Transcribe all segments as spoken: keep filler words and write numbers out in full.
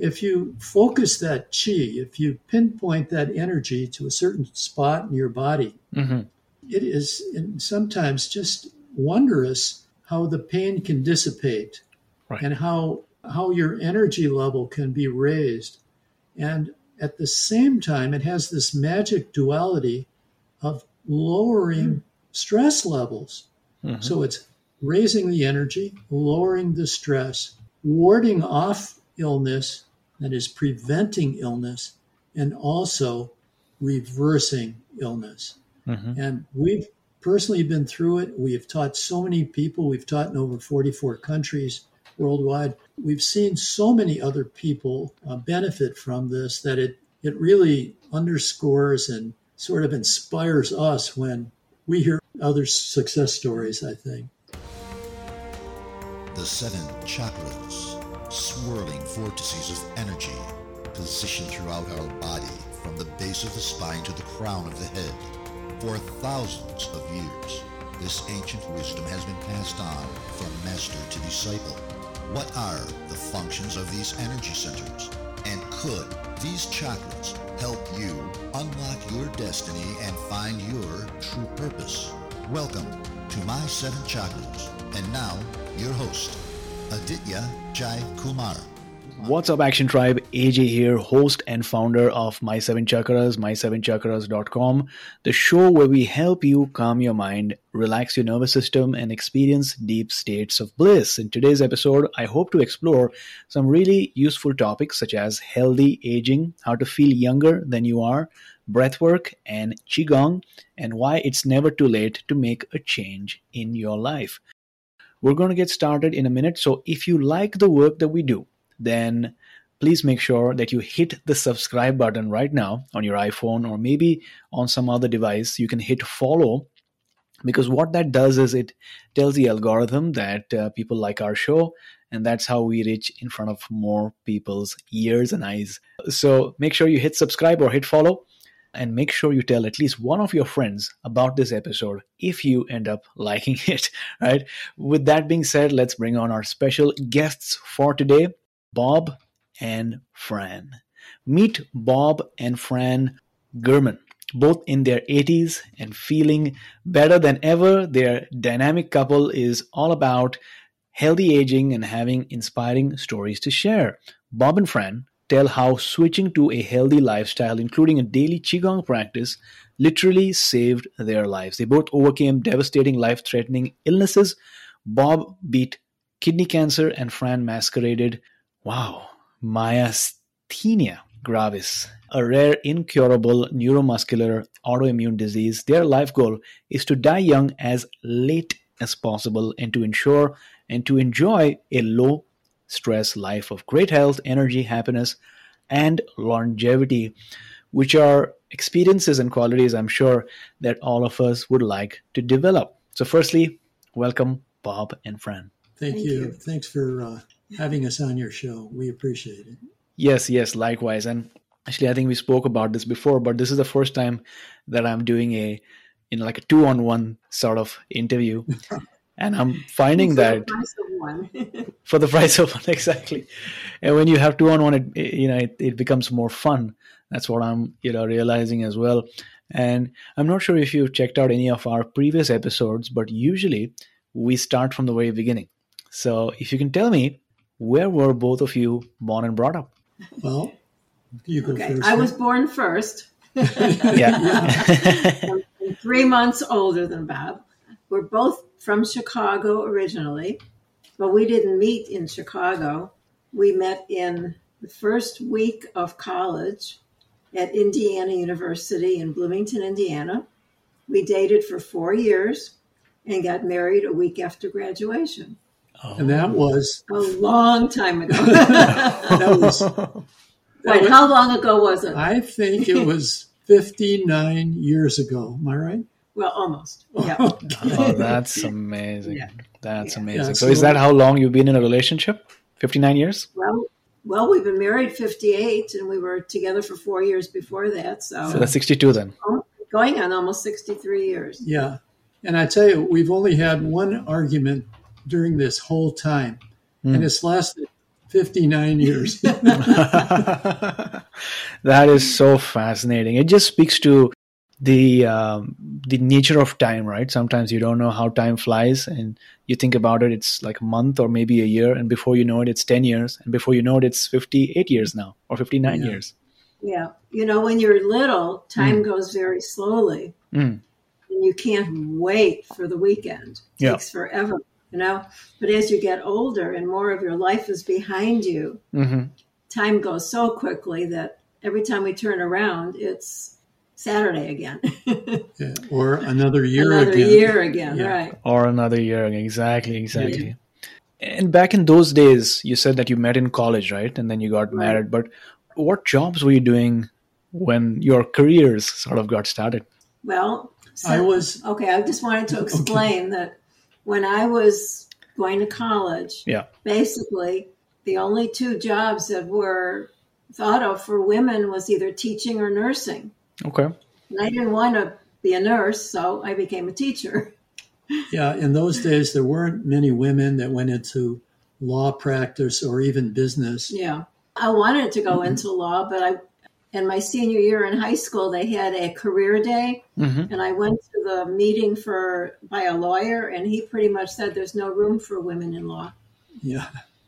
if you focus that chi, if you pinpoint that energy to a certain spot in your body, mm-hmm. it is sometimes just wondrous how the pain can dissipate, right. and how how your energy level can be raised. And at the same time, it has this magic duality of lowering mm. stress levels. Mm-hmm. So it's raising the energy, lowering the stress, warding off illness, that is preventing illness, and also reversing illness. Mm-hmm. And we've personally been through it. We have taught so many people. We've taught in over forty-four countries worldwide. We've seen so many other people uh, benefit from this that it, it really underscores and sort of inspires us when we hear other success stories, I think. The seven chakras, swirling vortices of energy, positioned throughout our body from the base of the spine to the crown of the head. For thousands of years, this ancient wisdom has been passed on from master to disciple. What are the functions of these energy centers? And could these chakras help you unlock your destiny and find your true purpose? Welcome to My Seven Chakras. And now, your host, Aditya Jai Kumar. What's up, Action Tribe? A J here, host and founder of My Seven Chakras, my seven chakras dot com, the show where we help you calm your mind, relax your nervous system, and experience deep states of bliss. In today's episode, I hope to explore some really useful topics such as healthy aging, how to feel younger than you are, breathwork, and Qigong, and why it's never too late to make a change in your life. We're going to get started in a minute, so if you like the work that we do, then please make sure that you hit the subscribe button right now on your iPhone, or maybe on some other device. You can hit follow, because what that does is it tells the algorithm that uh, people like our show, and that's how we reach in front of more people's ears and eyes. So make sure you hit subscribe or hit follow, and make sure you tell at least one of your friends about this episode if you end up liking it, right? With that being said, let's bring on our special guests for today, Bob and Fran. Meet Bob and Fran Gurman, both in their eighties and feeling better than ever. Their dynamic couple is all about healthy aging and having inspiring stories to share. Bob and Fran tell how switching to a healthy lifestyle, including a daily Qigong practice, literally saved their lives. They both overcame devastating life-threatening illnesses. Bob beat kidney cancer and Fran masqueraded Wow, myasthenia gravis, a rare incurable neuromuscular autoimmune disease. Their life goal is to die young as late as possible and to ensure and to enjoy a low-stress life of great health, energy, happiness, and longevity, which are experiences and qualities I'm sure that all of us would like to develop. So firstly, welcome Bob and Fran. Thank, Thank you. you. Thanks for uh, having us on your show. We appreciate it. Yes, yes, likewise. And actually, I think we spoke about this before, but this is the first time that I'm doing a, you know, like a two-on-one sort of interview. And I'm finding that for the price of one. for the price of one, exactly. And when you have two-on-one, it, it, you know, it, it becomes more fun. That's what I'm, you know, realizing as well. And I'm not sure if you've checked out any of our previous episodes, but usually we start from the very beginning. So if you can tell me, where were both of you born and brought up? Well, you go okay. first. I was born first. yeah. I'm three months older than Bob. We're both from Chicago originally, but we didn't meet in Chicago. We met in the first week of college at Indiana University in Bloomington, Indiana. We dated for four years and got married a week after graduation. Oh. And that was a long time ago. that was, Wait, was, how long ago was it? I think it was fifty-nine years ago. Am I right? Well, almost. Yeah. Oh, that's amazing. Yeah. That's yeah. amazing. Yeah, so, so is that how long you've been in a relationship? fifty-nine years? Well, well, we've been married fifty-eight, and we were together for four years before that. So, so that's sixty-two then. Going on almost sixty-three years. Yeah. And I tell you, we've only had one argument during this whole time, mm. and it's lasted fifty-nine years. That is so fascinating. It just speaks to the um, the nature of time, right? Sometimes you don't know how time flies, and you think about it, it's like a month or maybe a year, and before you know it, it's ten years, and before you know it, it's fifty-eight years now, or fifty-nine Yeah. years. Yeah. You know, when you're little, time Mm. goes very slowly. Mm. And you can't wait for the weekend. It Yeah. takes forever, you know. But as you get older and more of your life is behind you, hmm time goes so quickly that every time we turn around, it's Saturday again. Yeah. Or another year Another again. year again, Yeah. right. Or another year. Exactly, exactly. And back in those days, you said that you met in college, right? And then you got Right. married. But what jobs were you doing when your careers sort of got started? Well, so, I was, okay, I just wanted to explain that when I was going to college, Yeah. basically the only two jobs that were thought of for women was either teaching or nursing. Okay. And I didn't want to be a nurse, so I became a teacher. yeah, in those days, there weren't many women that went into law practice or even business. Yeah. I wanted to go into law, but I, in my senior year in high school, they had a career day, hmm and I went to the meeting for by a lawyer, and he pretty much said there's no room for women in law. Yeah.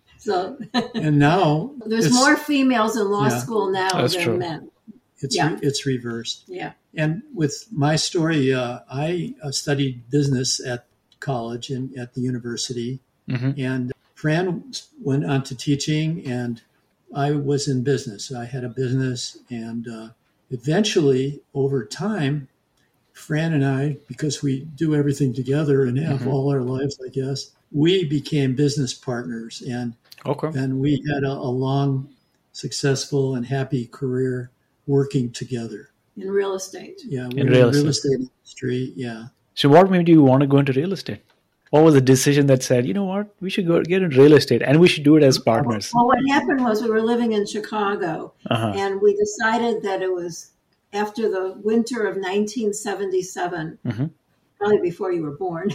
So And now there's it's, more females in law Yeah. school now That's than true. men. it's, Yeah. it's reversed. Yeah. And with my story, uh, I uh, studied business at college and at the university. hmm And Fran went on to teaching, and I was in business. I had a business, and uh, eventually, over time, Fran and I, because we do everything together and have Mhm. all our lives, I guess, we became business partners, and Okay. and we had a, a long, successful, and happy career working together. In real estate. Yeah, we In were real in the real estate. estate industry. Yeah. So what made you want to go into real estate? What was the decision that said, you know what, we should go get into real estate and we should do it as partners? Well, what happened was we were living in Chicago, Uh-huh. and we decided that it was after the winter of nineteen seventy-seven, Mhm. probably before you were born.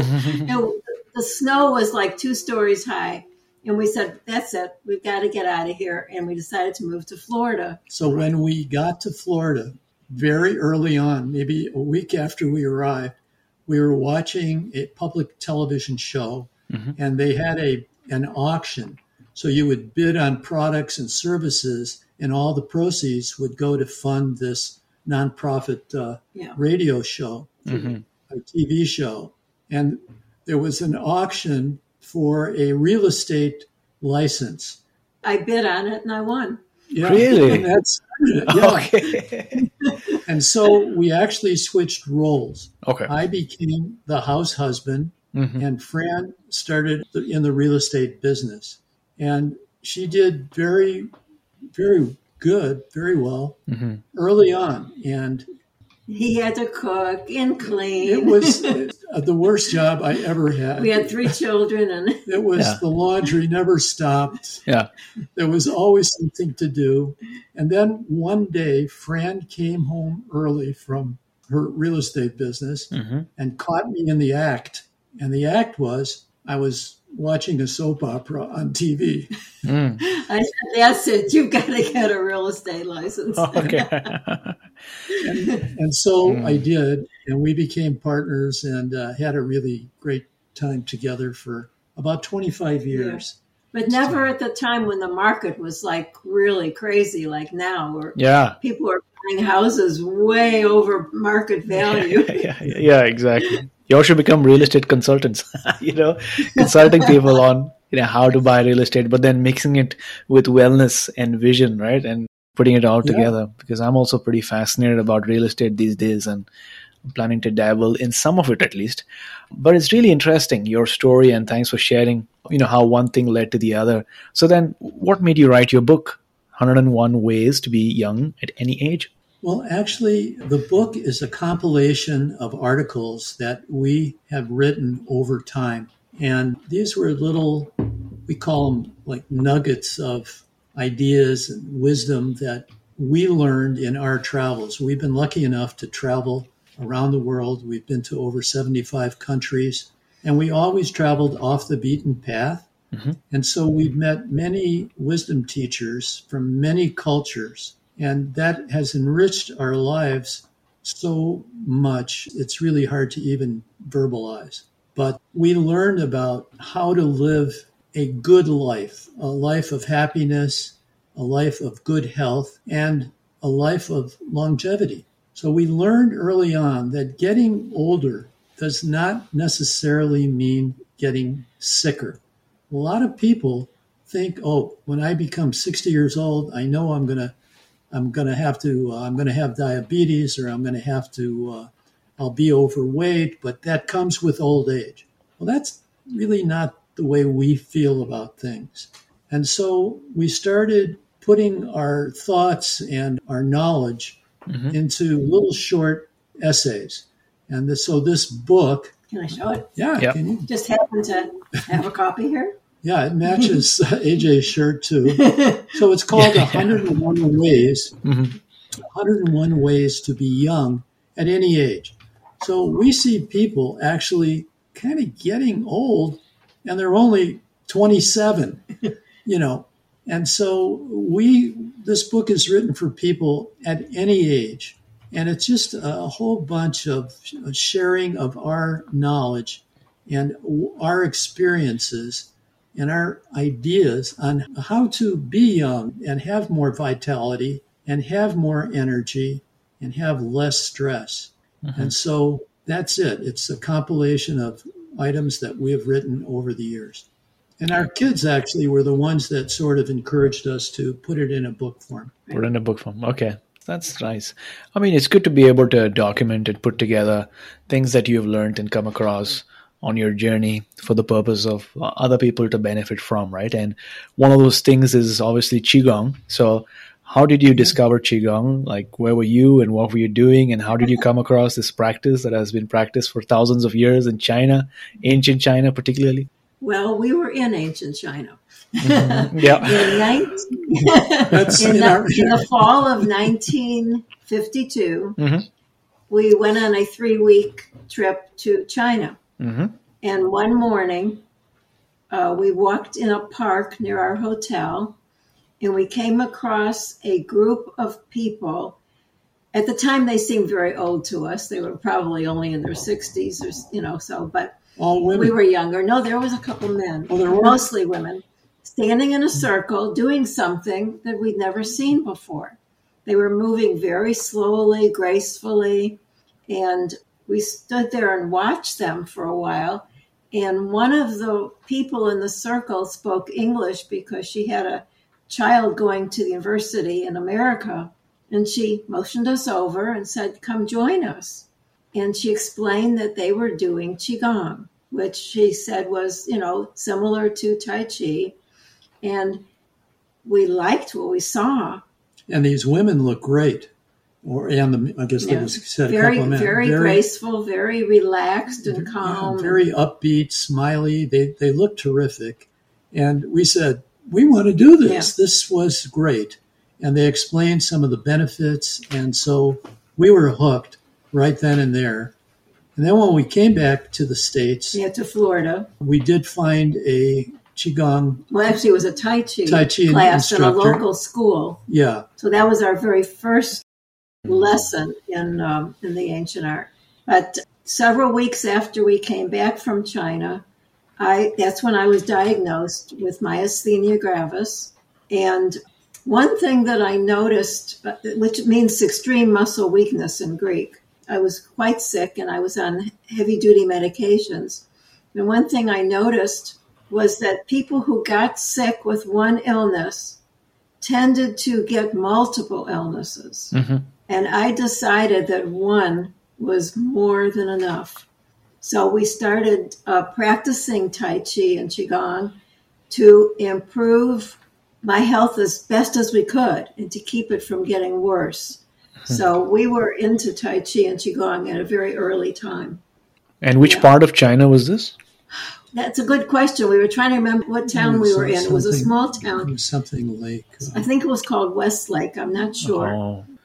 It- the snow was like two stories high. And we said, that's it. We've got to get out of here. And we decided to move to Florida. So when we got to Florida, very early on, maybe a week after we arrived, we were watching a public television show, Mhm. and they had a an auction. So you would bid on products and services, and all the proceeds would go to fund this nonprofit uh, Yeah. radio show, Mhm. a T V show. And there was an auction for a real estate license. I bid on it and I won. Yeah, Really? and that's yeah. Okay. And so we actually switched roles. Okay. I became the house husband, Mhm. and Fran started in the real estate business. And she did very, very good, very well Mhm. early on. And He had to cook and clean. it was uh, the worst job I ever had. We had three children, and It was Yeah. the laundry never stopped. Yeah. There was always something to do. And then one day, Fran came home early from her real estate business Mhm. and caught me in the act. And the act was I was watching a soap opera on T V. Mm. I said, that's it. You've got to get a real estate license. Okay. And, and so Mm. I did. And we became partners and uh, had a really great time together for about twenty-five years. But never at the time when the market was like really crazy, like now, where Yeah. people are buying houses way over market value. yeah, yeah, yeah, exactly. You all should become real estate consultants, you know, consulting people on, you know, how to buy real estate, but then mixing it with wellness and vision, right? And putting it all Yeah. together, because I'm also pretty fascinated about real estate these days, and I'm planning to dabble in some of it at least. But it's really interesting, your story, and thanks for sharing, you know, how one thing led to the other. So then what made you write your book, one hundred one Ways to Be Young at Any Age? Well, actually, the book is a compilation of articles that we have written over time. And these were little, we call them like nuggets of ideas and wisdom that we learned in our travels. We've been lucky enough to travel around the world. We've been to over seventy-five countries, and we always traveled off the beaten path. Mm-hmm. And so we've met many wisdom teachers from many cultures, and that has enriched our lives so much, it's really hard to even verbalize. But we learned about how to live a good life, a life of happiness, a life of good health, and a life of longevity. So we learned early on that getting older does not necessarily mean getting sicker. A lot of people think, oh, when I become sixty years old, I know I'm going to I'm going to have to, uh, I'm going to have diabetes, or I'm going to have to, uh, I'll be overweight, but that comes with old age. Well, that's really not the way we feel about things. And so we started putting our thoughts and our knowledge mm-hmm. into little short essays. And this, so this book. Can I show it? Yeah. Yep. Can you? Just happen to have a copy here? Yeah, it matches uh, A J's shirt too. So it's called one hundred one Ways, mm-hmm. one hundred one Ways to be Young at Any Age. So we see people actually kind of getting old, and they're only twenty-seven, you know. And so we, this book is written for people at any age. And it's just a whole bunch of sharing of our knowledge and our experiences and our ideas on how to be young and have more vitality and have more energy and have less stress. Mm-hmm. And so that's it. It's a compilation of items that we have written over the years. And our kids actually were the ones that sort of encouraged us to put it in a book form. Put it in a book form. Okay. That's nice. I mean, it's good to be able to document and put together things that you've learned and come across on your journey for the purpose of other people to benefit from, right? And one of those things is obviously Qigong. So how did you discover Qigong? Like, where were you and what were you doing? And how did you come across this practice that has been practiced for thousands of years in China, ancient China particularly? Well, we were in ancient China. Mm-hmm. Yeah. in, nineteen, in, the, in the fall of nineteen fifty-two, mm-hmm. we went on a three-week trip to China. Mm-hmm. And one morning, uh, we walked in a park near our hotel, and we came across a group of people. At the time, they seemed very old to us. They were probably only in their sixties, or you know. So, but all women. We were younger. No, there was a couple men, oh, there were? Mostly women, standing in a circle doing something that we'd never seen before. They were moving very slowly, gracefully, and we stood there and watched them for a while. And one of the people in the circle spoke English because she had a child going to the university in America. And she motioned us over and said, come join us. And she explained that they were doing Qigong, which she said was, you know, similar to Tai Chi. And we liked what we saw. And these women look great. Or and the, I guess yeah. they said very, a couple of men. Very, very graceful, very relaxed and very, calm. Yeah, very upbeat, smiley. They they look terrific. And we said, we want to do this. Yeah. This was great. And they explained some of the benefits. And so we were hooked right then and there. And then when we came back to the States. Yeah, to Florida. We did find a Qigong. Well, actually, it was a Tai Chi, tai Chi class instructor. in a local school. Yeah. So that was our very first lesson in um, in the ancient art. But several weeks after we came back from China, I that's when I was diagnosed with myasthenia gravis. And one thing that I noticed, which means extreme muscle weakness in Greek, I was quite sick and I was on heavy-duty medications. And one thing I noticed was that people who got sick with one illness tended to get multiple illnesses. Mm-hmm. And I decided that one was more than enough. So we started uh, practicing Tai Chi and Qigong to improve my health as best as we could and to keep it from getting worse. Mm-hmm. So we were into Tai Chi and Qigong at a very early time. And which yeah. part of China was this? That's a good question. We were trying to remember what town we were in. It was a small town. It was something like... Uh, I think it was called Westlake. I'm not sure. Oh.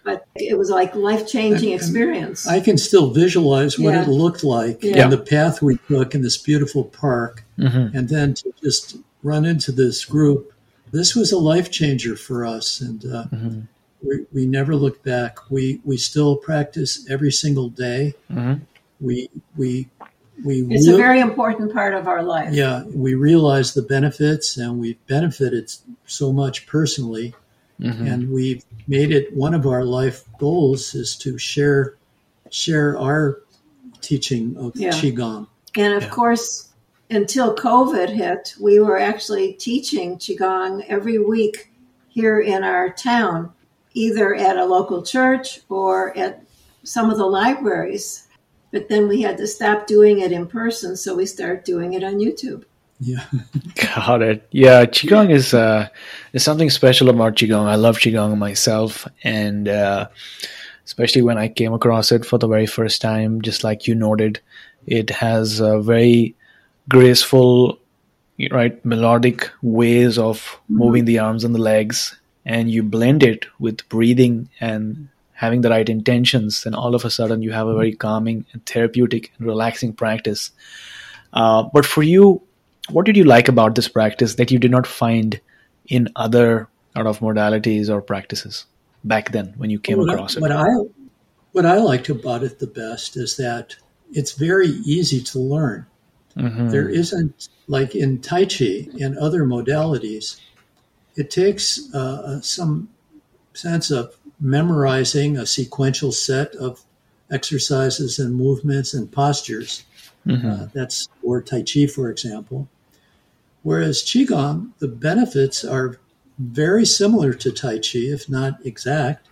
but it was like life-changing experience. I can still visualize what Yeah. it looked like Yeah. and the path we took in this beautiful park. Mm-hmm. And then to just run into this group, this was a life changer for us. And uh, Mm-hmm. we, we never looked back. We we still practice every single day. Mm-hmm. We we we It's a real- very important part of our life. yeah, we realize the benefits, and we've benefited so much personally. Mm-hmm. And we've made it one of our life goals is to share share our teaching of Yeah. Qigong. And of Yeah. course, until COVID hit, we were actually teaching Qigong every week here in our town, either at a local church or at some of the libraries. But then we had to stop doing it in person, so we started doing it on YouTube. Yeah. Got it. Yeah, Qigong is uh, is something special about Qigong. I love Qigong myself, and uh, especially when I came across it for the very first time, just like you noted, it has a very graceful, right, melodic ways of moving the arms and the legs, and you blend it with breathing and having the right intentions, and all of a sudden you have a very calming and therapeutic and relaxing practice. Uh, but for you, what did you like about this practice that you did not find in other sort of modalities or practices back then when you came what across I, it? What I what I liked about it the best is that it's very easy to learn. Mm-hmm. There isn't, like in Tai Chi and other modalities, it takes uh, some sense of memorizing a sequential set of exercises and movements and postures. Mm-hmm. Uh, that's or Tai Chi, for example. Whereas Qigong, the benefits are very similar to Tai Chi, if not exact.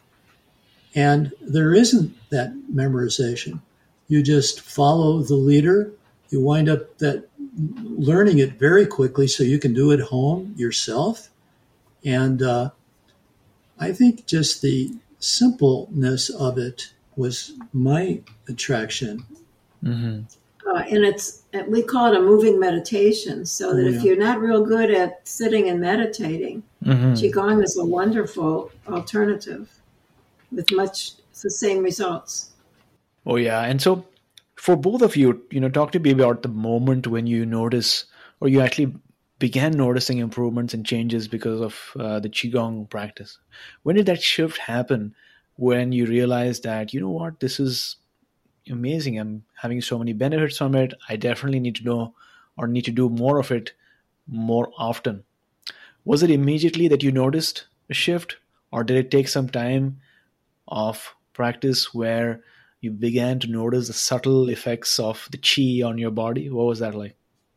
And there isn't that memorization. You just follow the leader. You wind up that learning it very quickly so you can do it home yourself. And uh, I think just the simpleness of it was my attraction. Mm-hmm. Uh, and it's we call it a moving meditation, so that Oh, if yeah. you're not real good at sitting and meditating, Mm-hmm. Qigong is a wonderful alternative with much the same results. Oh yeah, and so for both of you, you know, talk to me about the moment when you notice, or you actually began noticing improvements and changes because of uh, the Qigong practice. When did that shift happen? When you realized that, you know what, this is amazing. I'm having so many benefits from it. I definitely need to know or need to do more of it more often. Was it immediately that you noticed a shift, or did it take some time of practice where you began to notice the subtle effects of the chi on your body? What was that like?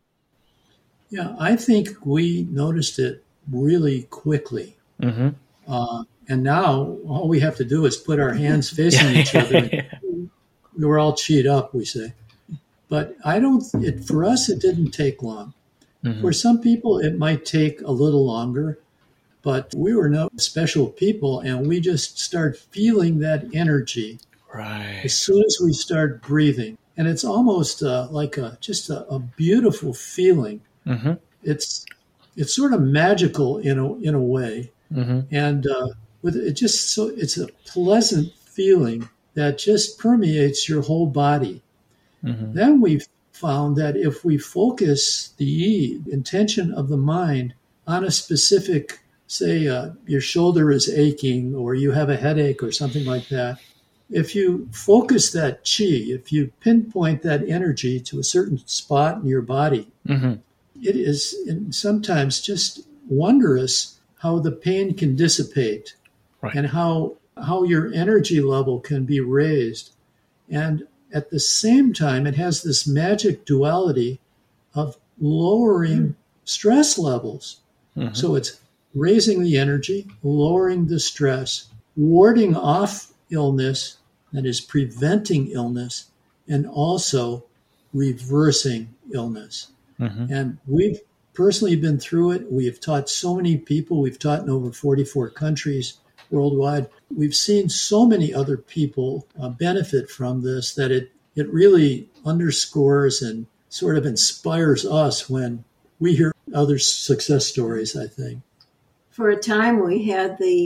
Yeah, I think we noticed it really quickly. Mm-hmm. Uh, and now all we have to do is put our hands facing each other. And we're all cheat up, we say. But I don't, it, for us, it didn't take long. Mm-hmm. For some people, it might take a little longer, but we were no special people, and we just start feeling that energy Right. as soon as we start breathing. And it's almost uh, like a just a, a beautiful feeling. Mm-hmm. It's it's sort of magical in a in a way, Mm-hmm. and uh, with it just so it's a pleasant feeling that just permeates your whole body. Mm-hmm. Then we found that if we focus the intention of the mind on a specific, say, uh, your shoulder is aching or you have a headache or something like that, if you focus that chi, if you pinpoint that energy to a certain spot in your body, Mm-hmm. it is sometimes just wondrous how the pain can dissipate, Right. and how how your energy level can be raised. And at the same time, it has this magic duality of lowering stress levels. Mm-hmm. So it's raising the energy, lowering the stress, warding off illness, that is preventing illness, and also reversing illness. Mm-hmm. And we've personally been through it. We have taught so many people. We've taught in over forty-four countries worldwide. We've seen so many other people uh, benefit from this that it, it really underscores and sort of inspires us when we hear other success stories, I think. For a time, we had the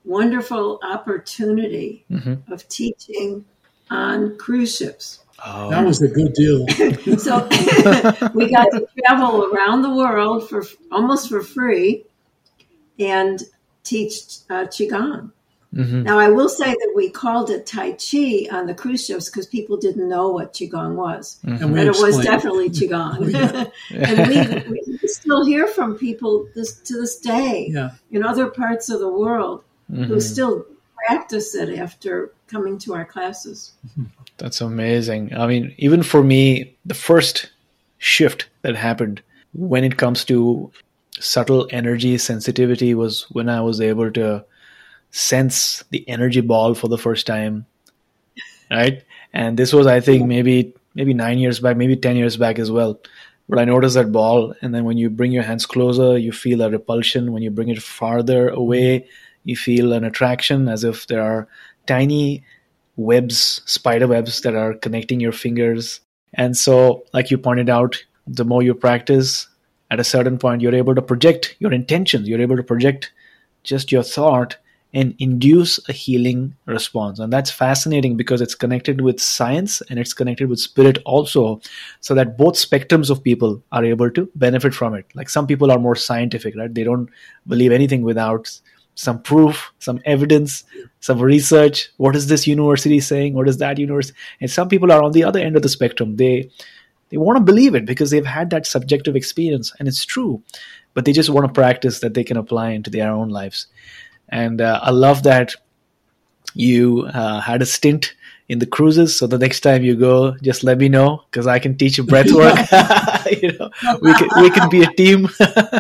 wonderful opportunity Mm-hmm. of teaching on cruise ships. Oh. That was a good deal. So we got to travel around the world for almost for free and teach uh, Qigong. Mm-hmm. Now, I will say that we called it Tai Chi on the cruise ships because people didn't know what Qigong was. Mm-hmm. And we But it was explained. definitely Qigong. And we, we still hear from people this, to this day Yeah. in other parts of the world Mm-hmm. who still practice it after coming to our classes. That's amazing. I mean, even for me, the first shift that happened when it comes to subtle energy sensitivity was when I was able to sense the energy ball for the first time, right? And this was, I think, maybe maybe nine years back, maybe ten years back as well. But I noticed that ball, and then when you bring your hands closer, you feel a repulsion. When you bring it farther away, you feel an attraction, as if there are tiny webs, spider webs that are connecting your fingers. And so, like you pointed out, the more you practice, at a certain point, you're able to project your intentions. You're able to project just your thought and induce a healing response. And that's fascinating because it's connected with science and it's connected with spirit also, so that both spectrums of people are able to benefit from it. Like some people are more scientific, right? They don't believe anything without some proof, some evidence, some research. What is this university saying? What is that university? And some people are on the other end of the spectrum. They they want to believe it because they've had that subjective experience and it's true, but they just want to practice that they can apply into their own lives. And uh, I love that you uh, had a stint in the cruises. So the next time you go, just let me know because I can teach you breath work. you know, we can we can be a team.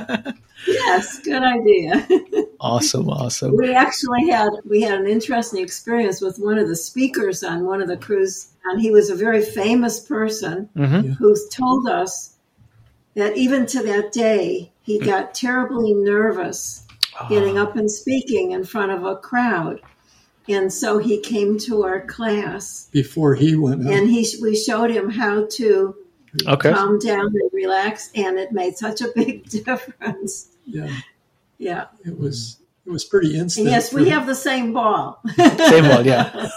Yes, good idea. Awesome, awesome. We actually had we had an interesting experience with one of the speakers on one of the cruise, and he was a very famous person Mm-hmm. who told us that even to that day he got terribly nervous getting up and speaking in front of a crowd, and so he came to our class Before he went out. and he we showed him how to Okay. calm down and relax, and it made such a big difference. Yeah. Yeah. It was it was pretty And instant. yes, we for- have the same ball. Same ball, yeah.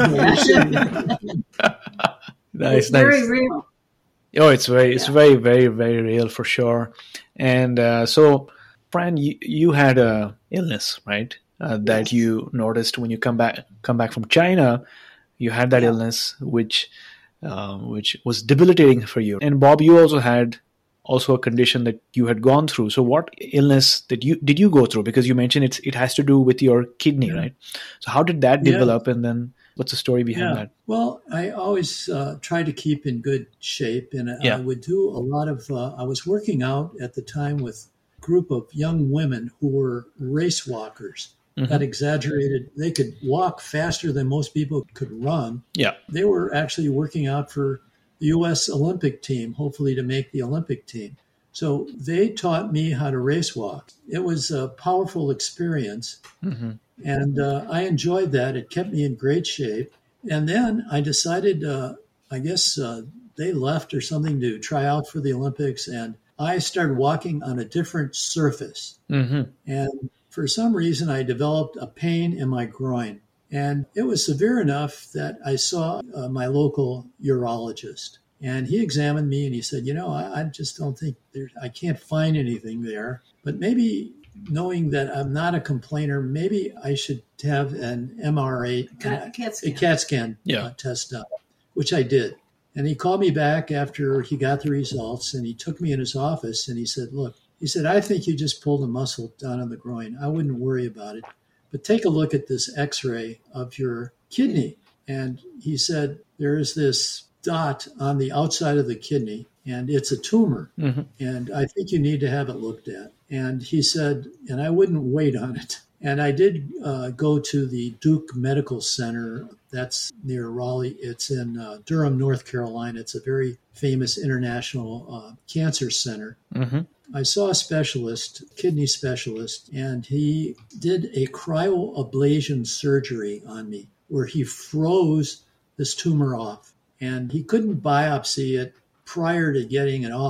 Yeah. Nice, It's very nice. real. Oh, it's very, it's Yeah. very, very, very real for sure. And uh, so, Brian, you, you had a illness, right? Uh, that Yes. you noticed when you come back come back from China. You had that Yeah. illness, which uh, which was debilitating for you. And Bob, you also had also a condition that you had gone through. So, what illness did you did you go through? Because you mentioned it's it has to do with your kidney, Yeah. right? So, how did that Yeah. develop? And then, what's the story behind Yeah. that? Well, I always uh, try to keep in good shape, and I, Yeah. I would do a lot of. Uh, I was working out at the time with a group of young women who were race walkers. Mhm. That exaggerated. They could walk faster than most people could run. Yeah. They were actually working out for the U S Olympic team, hopefully to make the Olympic team. So they taught me how to race walk. It was a powerful experience. hmm And uh, I enjoyed that. It kept me in great shape. And then I decided, uh, I guess uh, they left or something to try out for the Olympics. And I started walking on a different surface. hmm And for some reason, I developed a pain in my groin. And it was severe enough that I saw uh, my local urologist. And he examined me and he said, you know, I, I just don't think there, I can't find anything there. But maybe knowing that I'm not a complainer, maybe I should have an M R I, Cat, cat a scan. CAT scan Yeah. uh, test done, which I did. And he called me back after he got the results and he took me in his office and he said, look, he said, I think you just pulled a muscle down on the groin. I wouldn't worry about it. But take a look at this x-ray of your kidney. And he said, there is this dot on the outside of the kidney and it's a tumor. hmm And I think you need to have it looked at. And he said, and I wouldn't wait on it. And I did uh, go to the Duke Medical Center. That's near Raleigh. It's in uh, Durham, North Carolina. It's a very famous international uh, cancer center. hmm I saw a specialist, kidney specialist, and he did a cryoablation surgery on me where he froze this tumor off. And he couldn't biopsy it prior to getting it off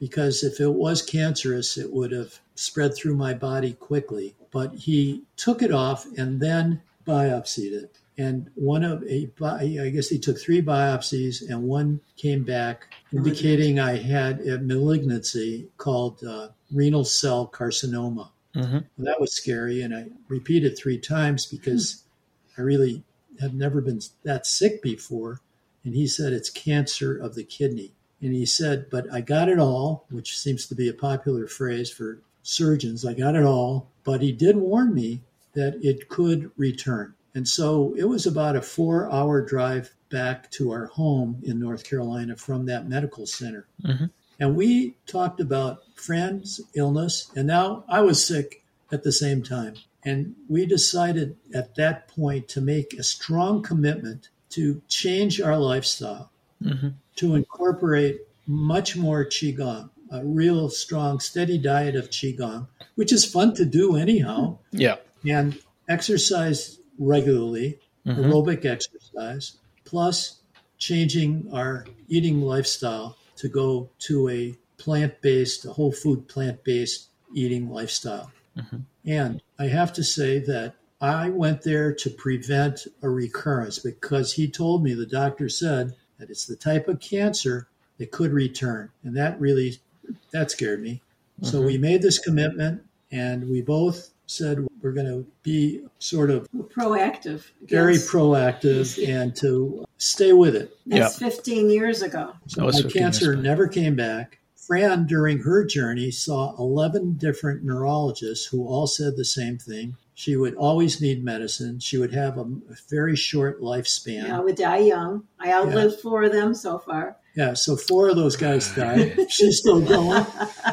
because if it was cancerous, it would have spread through my body quickly. But he took it off and then biopsied it. And one of a, I guess he took three biopsies, and one came back indicating I had a malignancy called uh, renal cell carcinoma. Mm-hmm. Well, that was scary, and I repeated three times because I really have never been that sick before. And he said it's cancer of the kidney. And he said, but I got it all, which seems to be a popular phrase for surgeons. I got it all, but he did warn me that it could return. And so it was about a four-hour drive back to our home in North Carolina from that medical center. Mm-hmm. And we talked about Fran's illness, and now I was sick at the same time. And we decided at that point to make a strong commitment to change our lifestyle, mm-hmm. to incorporate much more Qigong, a real strong, steady diet of Qigong, which is fun to do anyhow. Yeah. And exercise regularly, mm-hmm. aerobic exercise, plus changing our eating lifestyle to go to a plant-based, a whole food plant-based eating lifestyle. Mm-hmm. And I have to say that I went there to prevent a recurrence because he told me, the doctor said, that it's the type of cancer that could return. And that really, that scared me. Mm-hmm. So we made this commitment, and we both said we're going to be sort of proactive, very proactive, and to stay with it. That's yep. fifteen years ago. So my cancer never came back. Fran, during her journey, saw eleven different neurologists who all said the same thing. She would always need medicine. She would have a, a very short lifespan. Yeah, I would die young. I outlived yeah. four of them so far. Yeah, so four of those guys died. She's still going.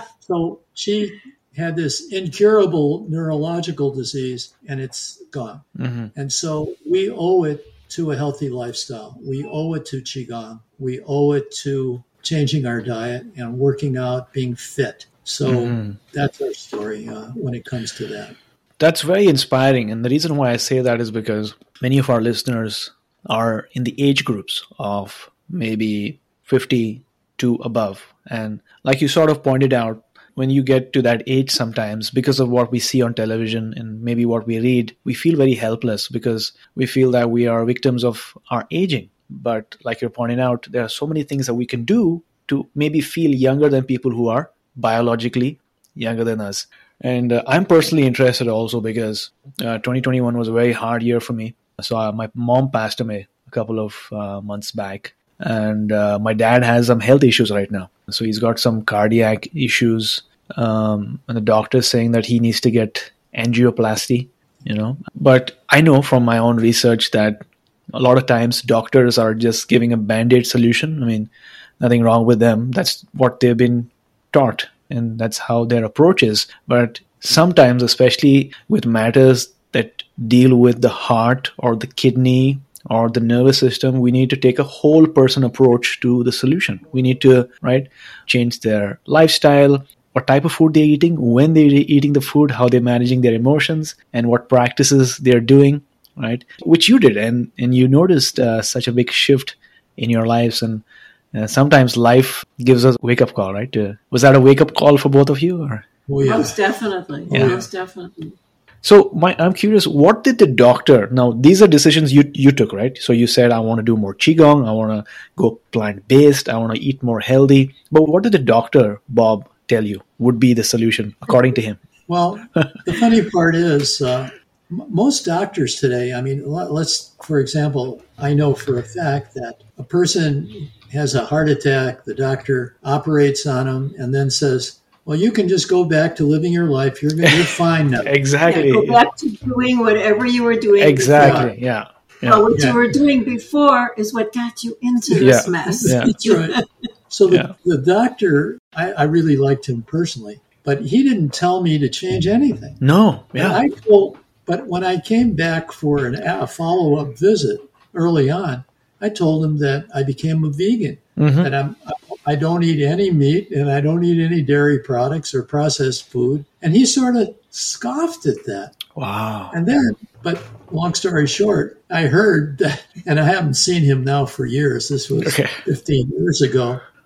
So she had this incurable neurological disease, and it's gone. Mm-hmm. And so we owe it to a healthy lifestyle. We owe it to Qigong. We owe it to changing our diet and working out, being fit. So mm-hmm. that's our story uh, when it comes to that. That's very inspiring. And the reason why I say that is because many of our listeners are in the age groups of maybe fifty to above. And like you sort of pointed out, when you get to that age sometimes, because of what we see on television and maybe what we read, we feel very helpless because we feel that we are victims of our aging. But like you're pointing out, there are so many things that we can do to maybe feel younger than people who are biologically younger than us. And uh, I'm personally interested also because uh, twenty twenty-one was a very hard year for me. So uh, my mom passed away a couple of uh, months back. And uh, my dad has some health issues right now. So he's got some cardiac issues. Um, and the doctor's saying that he needs to get angioplasty, you know. But I know from my own research that a lot of times doctors are just giving a Band-Aid solution. I mean, nothing wrong with them. That's what they've been taught, and that's how their approach is. But sometimes, especially with matters that deal with the heart or the kidney or the nervous system, we need to take a whole person approach to the solution. We need to, right, change their lifestyle, what type of food they're eating, when they're eating the food, how they're managing their emotions, and what practices they're doing, right? Which you did, and, and you noticed uh, such a big shift in your lives. And uh, sometimes life gives us a wake-up call, right? Uh, was that a wake-up call for both of you? Or? Oh, yeah. Most definitely. Yeah. Most definitely. So my, I'm curious, what did the doctor, now these are decisions you, you took, right? So you said, I want to do more Qigong, I want to go plant-based, I want to eat more healthy. But what did the doctor, Bob, tell you would be the solution according to him? Well, the funny part is uh, m- most doctors today, I mean, let's, for example, I know for a fact that a person has a heart attack, the doctor operates on him and then says, well, you can just go back to living your life. You're you're fine now. Exactly. Yeah, go back to doing whatever you were doing Exactly, before. yeah. yeah. Well, what yeah. you were doing before is what got you into this yeah. mess. Yeah. That's right. So the, yeah. the doctor, I, I really liked him personally, but he didn't tell me to change anything. No, yeah. I told, but when I came back for an, a follow-up visit early on, I told him that I became a vegan, mm-hmm. that I'm, I don't eat any meat and I don't eat any dairy products or processed food. And he sort of scoffed at that. Wow. And then, but long story short, I heard that, and I haven't seen him now for years. This was okay. fifteen years ago.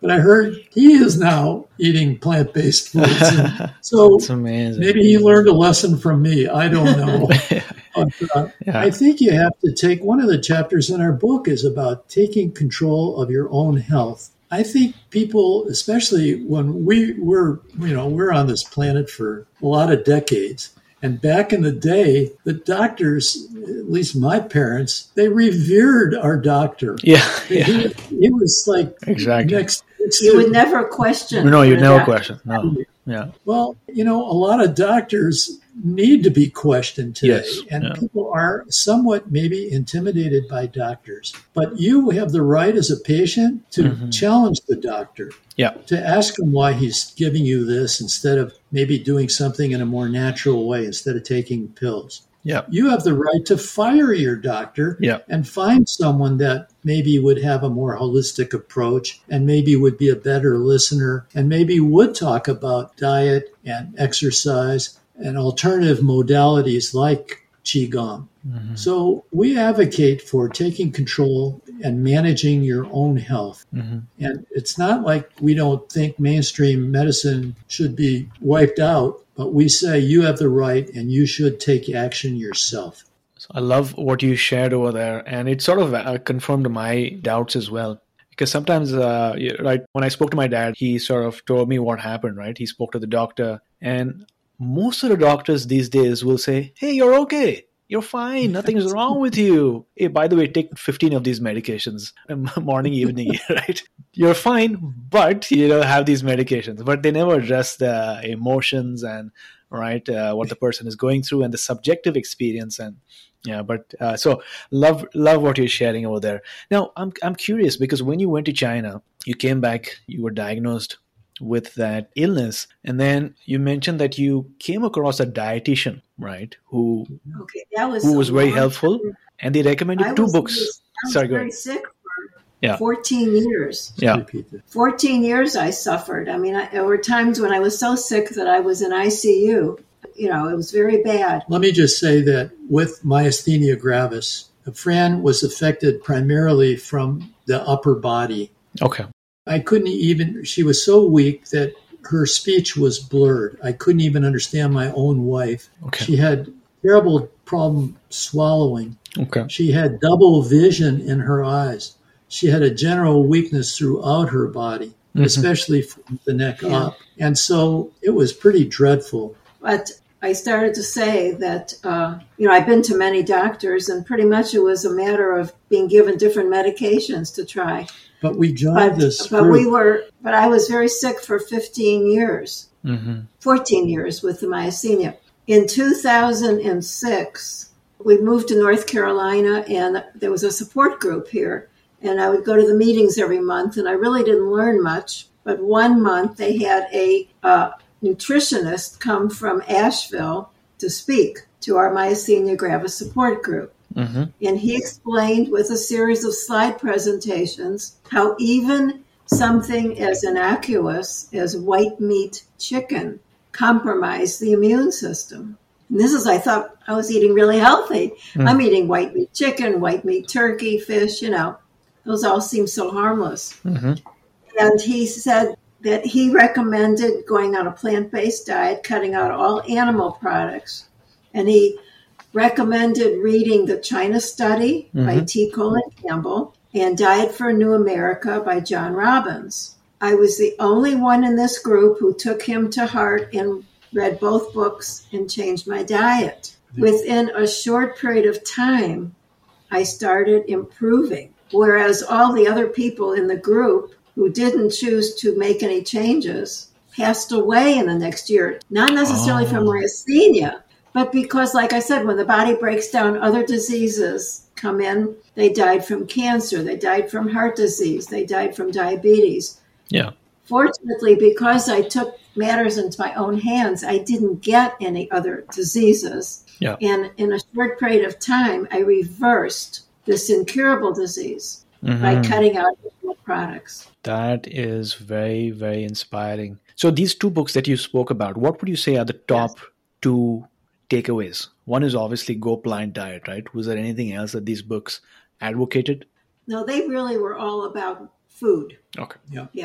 But I heard he is now eating plant-based foods. And so That's amazing. maybe he learned a lesson from me. I don't know. But, uh, Yeah. I think you have to take, one of the chapters in our book is about taking control of your own health. I think people, especially when we were, you know, we're on this planet for a lot of decades. And back in the day, the doctors, at least my parents, they revered our doctor. Yeah. yeah. He, he was like Exactly. next. next You to- would never question. No, you the never doctor. question. No. Yeah. Well, you know, a lot of doctors need to be questioned today, Yes, and yeah. people are somewhat maybe intimidated by doctors. But you have the right as a patient to Mm-hmm. challenge the doctor, Yeah. to ask him why he's giving you this instead of maybe doing something in a more natural way, instead of taking pills. Yeah. You have the right to fire your doctor Yeah. and find someone that maybe would have a more holistic approach and maybe would be a better listener and maybe would talk about diet and exercise and alternative modalities like Qigong. Mm-hmm. So we advocate for taking control and managing your own health. Mm-hmm. And it's not like we don't think mainstream medicine should be wiped out, but we say you have the right and you should take action yourself. So I love what you shared over there, and it sort of uh, confirmed my doubts as well. Because sometimes, uh, you- right, when I spoke to my dad, he sort of told me what happened, right? He spoke to the doctor, and most of the doctors these days will say, hey, you're okay. You're fine. Nothing's wrong with you. Hey, by the way, take fifteen of these medications, um, morning, evening, right? You're fine, but you know, have these medications. But they never address the emotions and, right, uh, what the person is going through and the subjective experience. And yeah, but uh, so love love what you're sharing over there. Now, I'm I'm curious because when you went to China, you came back, you were diagnosed with that illness, and then you mentioned that you came across a dietitian, right, who Okay, that was who was a very long helpful, time. and they recommended I two was, books. I was Sorry, go very ahead. sick for Yeah. fourteen years. Yeah. Repeat that. fourteen years I suffered. I mean, I, there were times when I was so sick that I was in I C U. You know, it was very bad. Let me just say that with myasthenia gravis, Fran was affected primarily from the upper body. Okay. I couldn't even, she was so weak that her speech was blurred. I couldn't even understand my own wife. Okay. She had terrible problem swallowing. Okay. She had double vision in her eyes. She had a general weakness throughout her body, Mhm. especially from the neck Yeah. up. And so it was pretty dreadful. But I started to say that, uh, you know, I've been to many doctors, and pretty much it was a matter of being given different medications to try. But we joined But, this but group. we were, but I was very sick for fifteen years, Mm-hmm. fourteen years with the myasthenia. In two thousand six, we moved to North Carolina, and there was a support group here. And I would go to the meetings every month, and I really didn't learn much. But one month they had a uh, nutritionist come from Asheville to speak to our myasthenia gravis support group. Mm-hmm. And he explained with a series of slide presentations how even something as innocuous as white meat chicken compromised the immune system. And this is, I thought I was eating really healthy. Mm. I'm eating white meat chicken, white meat turkey, fish, you know. Those all seem so harmless. Mm-hmm. And he said that he recommended going on a plant-based diet, cutting out all animal products. And he recommended reading The China Study by Mhm. T. Colin Campbell and Diet for a New America by John Robbins. I was the only one in this group who took him to heart and read both books and changed my diet. Within a short period of time, I started improving, whereas all the other people in the group who didn't choose to make any changes passed away in the next year, not necessarily Oh. from myasthenia, but because, like I said, when the body breaks down, other diseases come in. They died from cancer. They died from heart disease. They died from diabetes. Yeah. Fortunately, because I took matters into my own hands, I didn't get any other diseases. Yeah. And in a short period of time, I reversed this incurable disease by Mhm. cutting out animal products. That is very, very inspiring. So these two books that you spoke about, what would you say are the top two takeaways? One is obviously Go Plant Diet, right? Was there anything else that these books advocated? No, they really were all about food. Okay. Yeah.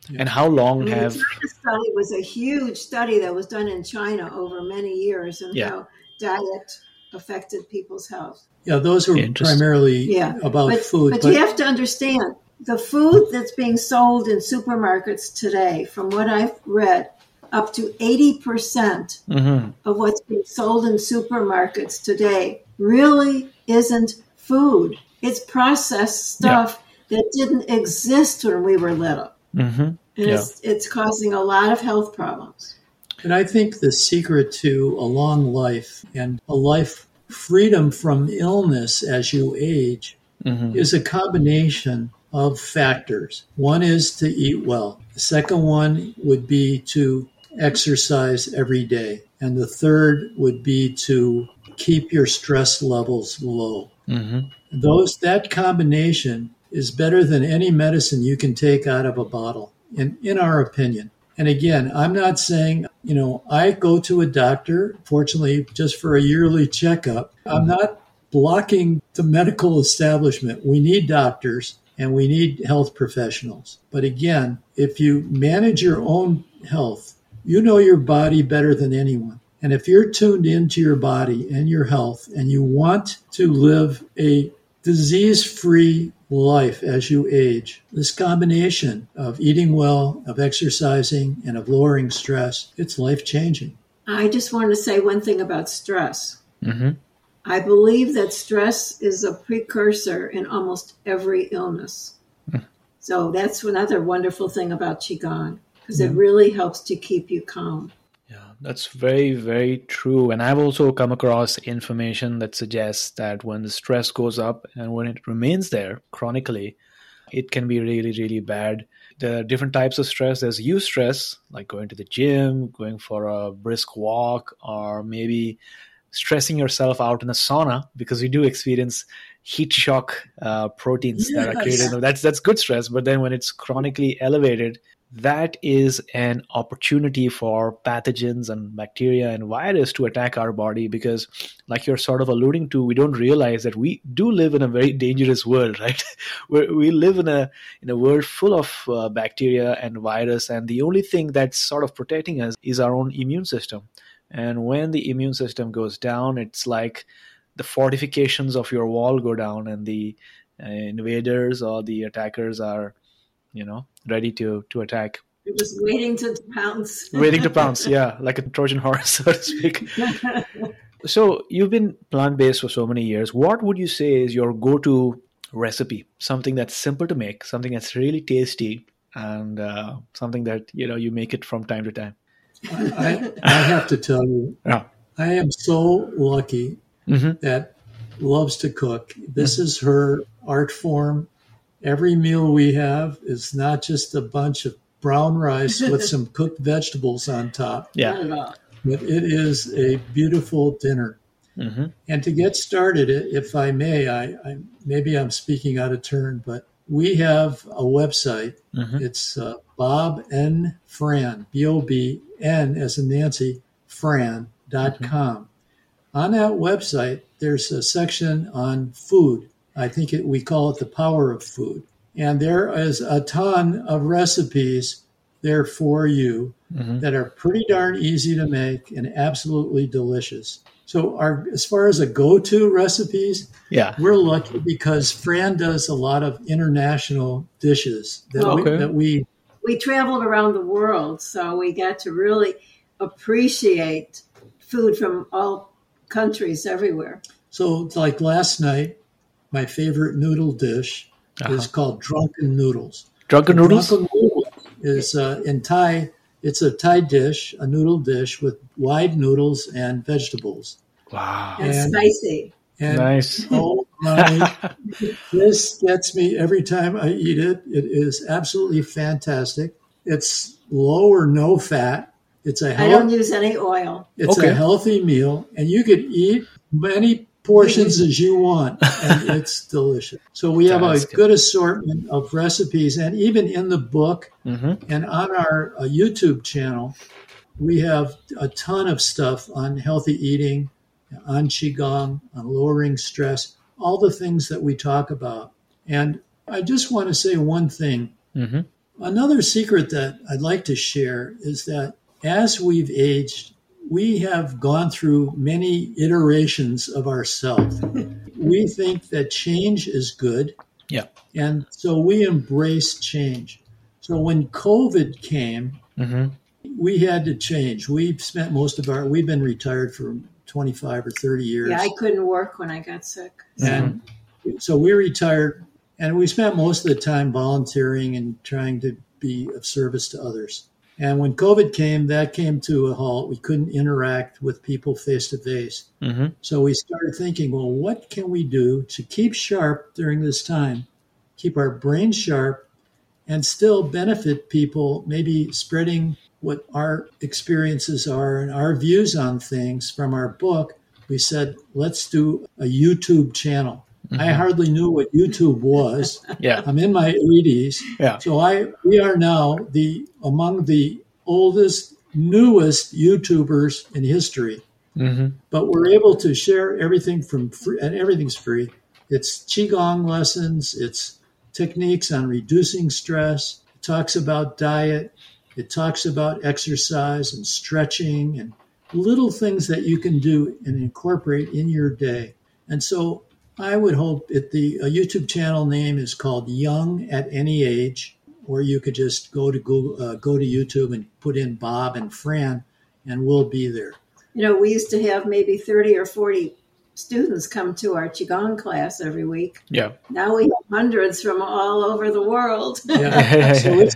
And how long I mean, have... the China study was a huge study that was done in China over many years, and Yeah. how diet affected people's health. Yeah, those were Interesting. primarily Yeah, about but, food. But, you have to understand, the food that's being sold in supermarkets today, from what I've read, up to eighty percent Mm-hmm. of what's being sold in supermarkets today really isn't food. It's processed stuff that didn't exist when we were little. Mm-hmm. And Yeah. it's, it's causing a lot of health problems. And I think the secret to a long life and a life freedom from illness as you age Mm-hmm. is a combination of factors. One is to eat well. The second one would be to exercise every day. And the third would be to keep your stress levels low. Mm-hmm. Those that combination is better than any medicine you can take out of a bottle, in, in our opinion. And again, I'm not saying, you know, I go to a doctor, fortunately, just for a yearly checkup. I'm not blocking the medical establishment. We need doctors and we need health professionals. But again, if you manage your own health, you know your body better than anyone. And if you're tuned into your body and your health and you want to live a disease-free life as you age, this combination of eating well, of exercising, and of lowering stress, it's life-changing. I just want to say one thing about stress. Mm-hmm. I believe that stress is a precursor in almost every illness. So that's another wonderful thing about Qigong, because it really helps to keep you calm. Yeah, that's very, very true. And I've also come across information that suggests that when the stress goes up and when it remains there chronically, it can be really, really bad. There are different types of stress. There's eustress, like going to the gym, going for a brisk walk, or maybe stressing yourself out in a sauna, because you do experience heat shock uh, proteins Yes. that are created. That's, that's good stress. But then when it's chronically elevated, that is an opportunity for pathogens and bacteria and virus to attack our body, because like you're sort of alluding to, we don't realize that we do live in a very dangerous world, right? We're, we live in a in a world full of uh, bacteria and virus, and the only thing that's sort of protecting us is our own immune system. And when the immune system goes down, it's like the fortifications of your wall go down, and the uh, invaders or the attackers are, you know, ready to to attack. You're just waiting to pounce. Waiting to pounce, yeah, like a Trojan horse, so to speak. So you've been plant-based for so many years. What would you say is your go-to recipe? Something that's simple to make, something that's really tasty, and uh, something that, you know, you make it from time to time. I, I have to tell you, Yeah. I am so lucky Mm-hmm. that loves to cook. This is her art form. Every meal we have is not just a bunch of brown rice with some cooked vegetables on top, Yeah. Not at all. but it is a beautiful dinner. Mm-hmm. And to get started, if I may, I, I maybe I'm speaking out of turn, but we have a website. Mm-hmm. It's uh, Bob N. Fran, B O B N as in Nancy, Fran dot com. Mm-hmm. On that website, there's a section on food. I think it, we call it the power of food. And there is a ton of recipes there for you Mm-hmm. that are pretty darn easy to make and absolutely delicious. So our, as far as a go-to recipes, Yeah. we're lucky because Fran does a lot of international dishes that, Okay. we, that we We traveled around the world, so we got to really appreciate food from all countries everywhere. So like last night, my favorite noodle dish Uh-huh. is called drunken noodles. Drunken noodles? Drunken noodles is uh, in Thai. It's a Thai dish, a noodle dish with wide noodles and vegetables. Wow. And And- spicy. And Nice. oh my, this gets me every time I eat it. It is absolutely fantastic. It's low or no fat. It's a I don't health, use any oil. it's Okay. a healthy meal, and you could eat many portions as you want, and it's delicious. So we have a That's good. good assortment of recipes, and even in the book Mm-hmm. and on our uh, YouTube channel, we have a ton of stuff on healthy eating, on Qigong, on lowering stress, all the things that we talk about. And I just want to say one thing. Mm-hmm. Another secret that I'd like to share is that as we've aged, we have gone through many iterations of ourselves. We think that change is good. Yeah. And so we embrace change. So when COVID came, mm-hmm. we had to change. We've spent most of our, we've been retired for twenty-five or thirty years. Yeah, I couldn't work when I got sick. And mm-hmm. so we retired, and we spent most of the time volunteering and trying to be of service to others. And when COVID came, that came to a halt. We couldn't interact with people face to face. So we started thinking, well, what can we do to keep sharp during this time, keep our brains sharp, and still benefit people, maybe spreading what our experiences are and our views on things from our book. We said, let's do a YouTube channel. Mm-hmm. I hardly knew what YouTube was. Yeah. I'm in my eighties. Yeah. So I we are now the among the oldest, newest YouTubers in history. Mm-hmm. But we're able to share everything from free, and everything's free. It's Qigong lessons. It's techniques on reducing stress. It talks about diet. It talks about exercise and stretching and little things that you can do and incorporate in your day. And so I would hope that the uh, YouTube channel name is called Young at Any Age, or you could just go to Google, uh, go to YouTube and put in Bob and Fran, and we'll be there. You know, we used to have maybe thirty or forty students come to our Qigong class every week. Yeah. Now we have hundreds from all over the world. Yeah. So, it's,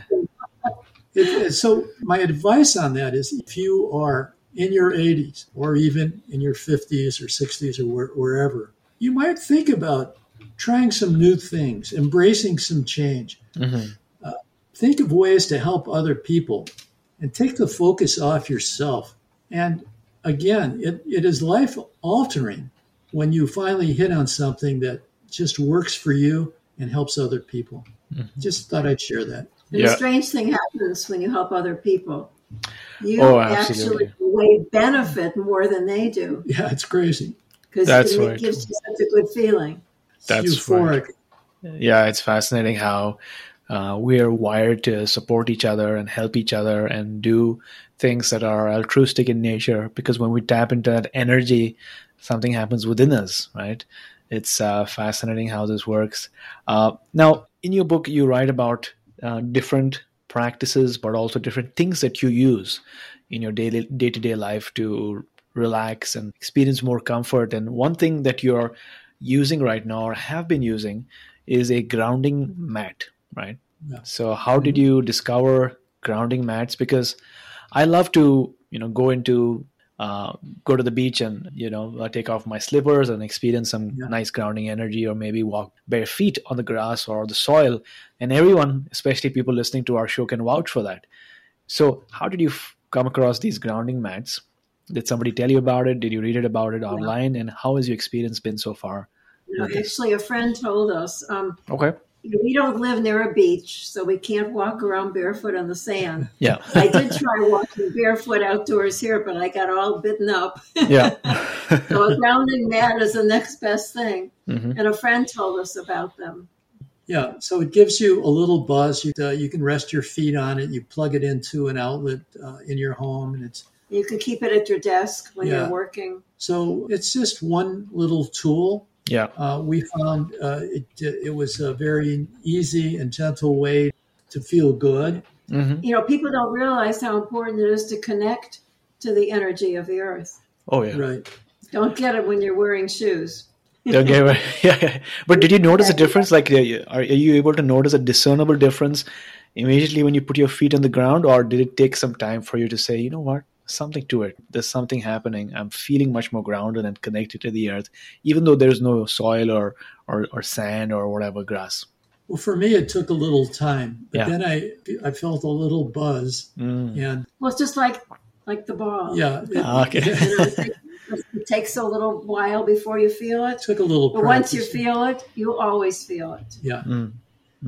it, so my advice on that is if you are in your eighties or even in your fifties or sixties or where, wherever, you might think about trying some new things, embracing some change. Mm-hmm. Uh, think of ways to help other people and take the focus off yourself. And again, it, it is life-altering when you finally hit on something that just works for you and helps other people. Mm-hmm. Just thought I'd share that. And yeah. A strange thing happens when you help other people. You oh, actually way benefit more than they do. Yeah, it's crazy. Because it right. gives you such a good feeling. That's euphoric. Right. Yeah, it's fascinating how uh, we are wired to support each other and help each other and do things that are altruistic in nature. Because when we tap into that energy, something happens within us, right? It's uh, fascinating how this works. Uh, now, in your book, you write about uh, different practices, but also different things that you use in your daily day-to-day life to relax and experience more comfort. And one thing that you're using right now or have been using is a grounding mat, right? Yeah. So how did you discover grounding mats? Because I love to, you know, go into, uh, go to the beach and, you know, uh, take off my slippers and experience some yeah. nice grounding energy, or maybe walk bare feet on the grass or the soil. And everyone, especially people listening to our show, can vouch for that. So how did you f- come across these grounding mats? Did somebody tell you about it? Did you read it about it online? And how has your experience been so far? No, actually, a friend told us. Um, okay. We don't live near a beach, so we can't walk around barefoot on the sand. Yeah. I did try walking barefoot outdoors here, but I got all bitten up. Yeah. So a grounding mat is the next best thing. Mm-hmm. And a friend told us about them. Yeah, so it gives you a little buzz. You, uh, you can rest your feet on it. You plug it into an outlet uh, in your home, and it's You can keep it at your desk when yeah. you're working. So it's just one little tool. Yeah. Uh, we found uh, it it was a very easy and gentle way to feel good. Mm-hmm. You know, people don't realize how important it is to connect to the energy of the earth. Oh, yeah. Right. Don't get it when you're wearing shoes. Don't get it. Yeah. But did you notice a difference? Like, are, are you able to notice a discernible difference immediately when you put your feet on the ground, or did it take some time for you to say, you know what? Something to it. There's something happening. I'm feeling much more grounded and connected to the earth, even though there's no soil or or, or sand or whatever grass. Well, for me, it took a little time, but yeah. then I I felt a little buzz, mm. and well, it's just like like the ball. Yeah. It, ah, okay. You know, it, takes, it takes a little while before you feel it. It took a little. But practice. Once you feel it, you always feel it. Yeah. Mm. Mm.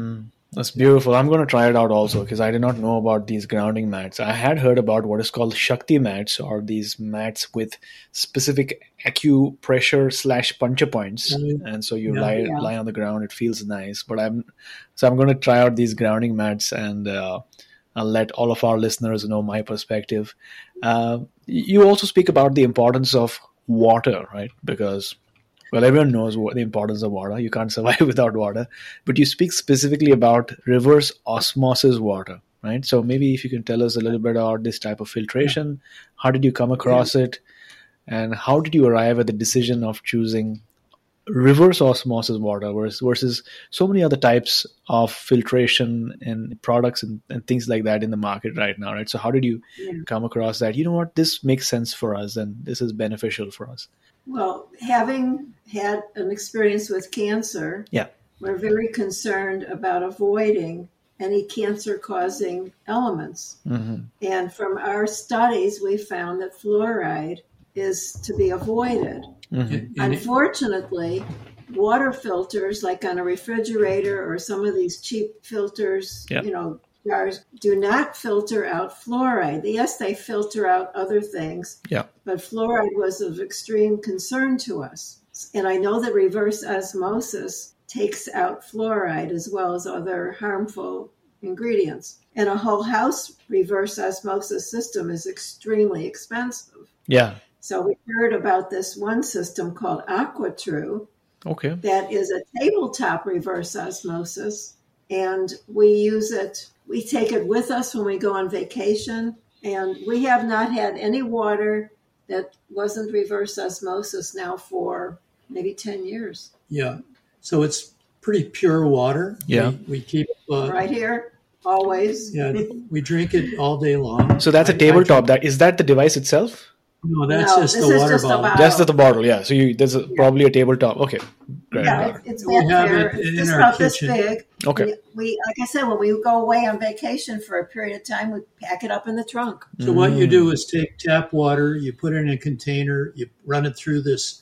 That's beautiful. I'm going to try it out also because I did not know about these grounding mats. I had heard about what is called Shakti mats, or these mats with specific acupressure slash puncture points, mm-hmm. and so you yeah, lie yeah. lie on the ground. It feels nice. But I'm so I'm going to try out these grounding mats, and uh, I'll let all of our listeners know my perspective. Uh, you also speak about the importance of water, right? Because well, everyone knows what the importance of water. You can't survive without water. But you speak specifically about reverse osmosis water, right? So maybe if you can tell us a little bit about this type of filtration, yeah. how did you come across yeah. it? And how did you arrive at the decision of choosing reverse osmosis water versus, versus so many other types of filtration and products and, and things like that in the market right now, right? So how did you yeah. come across that? You know what? This makes sense for us and this is beneficial for us. Well, having had an experience with cancer, yeah. we're very concerned about avoiding any cancer-causing elements. Mm-hmm. And from our studies, we found that fluoride is to be avoided. Mm-hmm. Unfortunately, water filters, like on a refrigerator or some of these cheap filters, yep. you know, jars, do not filter out fluoride. Yes, they filter out other things, yeah. but fluoride was of extreme concern to us. And I know that reverse osmosis takes out fluoride as well as other harmful ingredients. And a whole house reverse osmosis system is extremely expensive. Yeah. So we heard about this one system called AquaTrue. Okay. That is a tabletop reverse osmosis. And we use it, we take it with us when we go on vacation. And we have not had any water that wasn't reverse osmosis now for maybe ten years. Yeah. So it's pretty pure water. Yeah. We, we keep uh, right here, always. Yeah. We drink it all day long. So that's a tabletop. That is that the device itself? No, that's no, just this the is water just bottle. A That's just the bottle, yeah. So you, there's a, yeah. probably a tabletop. Okay, great. Yeah, it, it's we have there. it It's in just our about kitchen. this big. Okay. We, we, like I said, when we go away on vacation for a period of time, we pack it up in the trunk. So mm. what you do is take tap water, you put it in a container, you run it through this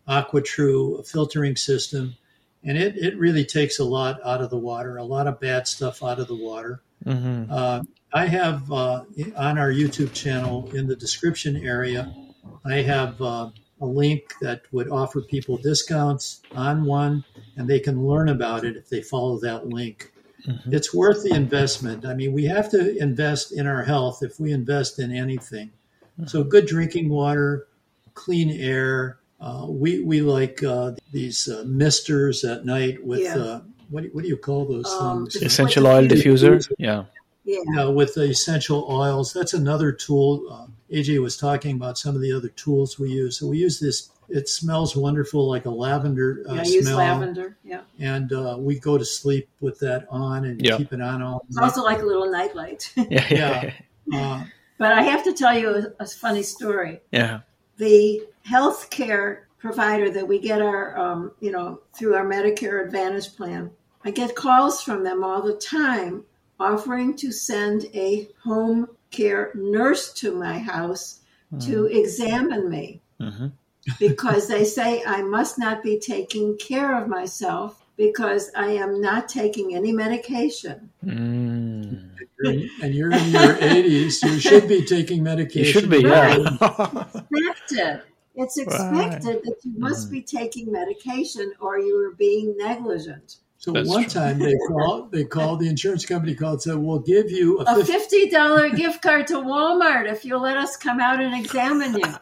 AquaTrue filtering system, and it, it really takes a lot out of the water, a lot of bad stuff out of the water. Mm-hmm. Uh, I have uh, on our YouTube channel in the description area, I have uh, a link that would offer people discounts on one, and they can learn about it if they follow that link. Mm-hmm. It's worth the investment. I mean, we have to invest in our health if we invest in anything. Mm-hmm. So good drinking water, clean air. Uh, we we like uh, these uh, misters at night with, yeah. uh, what, do, what do you call those um, things? Essential oil diffuser. Yeah. Yeah. You know, with the essential oils. That's another tool. Uh, A J was talking about some of the other tools we use. So we use this. It smells wonderful, like a lavender uh, yeah, I smell. use lavender, yeah. And uh, we go to sleep with that on and yeah. keep it on all It's night. also like a little nightlight. yeah. Yeah. Uh, but I have to tell you a, a funny story. Yeah. The healthcare provider that we get our, um, you know, through our Medicare Advantage plan, I get calls from them all the time offering to send a home care nurse to my house mm. to examine me mm-hmm. because they say I must not be taking care of myself because I am not taking any medication. Mm. And you're in your eighties, you should be taking medication. You should be, right. yeah. Expected. It's expected right. that you must mm. be taking medication or you are being negligent. So That's one true. time they called, they called the insurance company called and said, we'll give you a, a fifty dollars gift card to Walmart if you'll let us come out and examine you.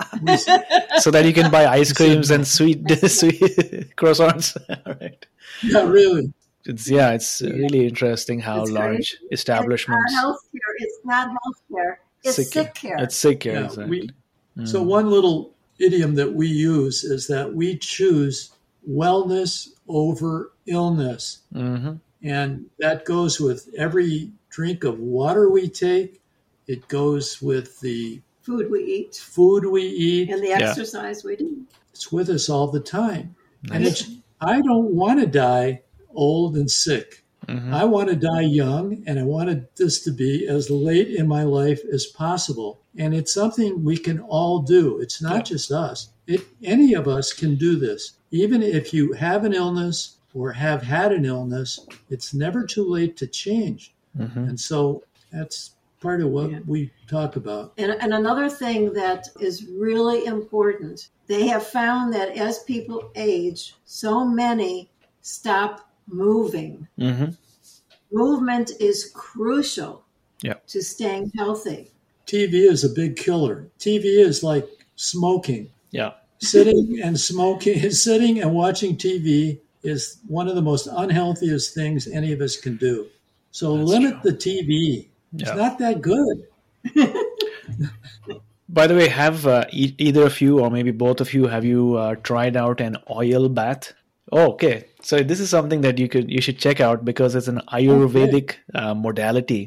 So that you can buy ice creams and sweet sweet croissants. Right. Yeah, really. It's, yeah, it's really interesting how it's large crazy. establishments. Our healthcare is not healthcare. It's sick, sick care. It's sick care. Yeah, exactly. we, mm. So one little idiom that we use is that we choose wellness over illness. Mm-hmm. And that goes with every drink of water we take. It goes with the food we eat, food we eat, and the exercise yeah. we do. It's with us all the time. Nice. And it's, I don't want to die old and sick. Mm-hmm. I want to die young, and I wanted this to be as late in my life as possible. And it's something we can all do. It's not yeah. just us. It, any of us can do this. Even if you have an illness or have had an illness, it's never too late to change. Mm-hmm. And so that's part of what Yeah. we talk about. And, and another thing that is really important, they have found that as people age, so many stop moving. Mm-hmm. Movement is crucial Yeah. to staying healthy. T V is a big killer. T V is like smoking. Yeah. Sitting and smoking, sitting and watching T V is one of the most unhealthiest things any of us can do. So That's limit true. the T V. Yeah. It's not that good. By the way, have uh, e- either of you or maybe both of you, have you uh, tried out an oil bath? Oh, okay. So this is something that you could you should check out because it's an Ayurvedic uh, modality,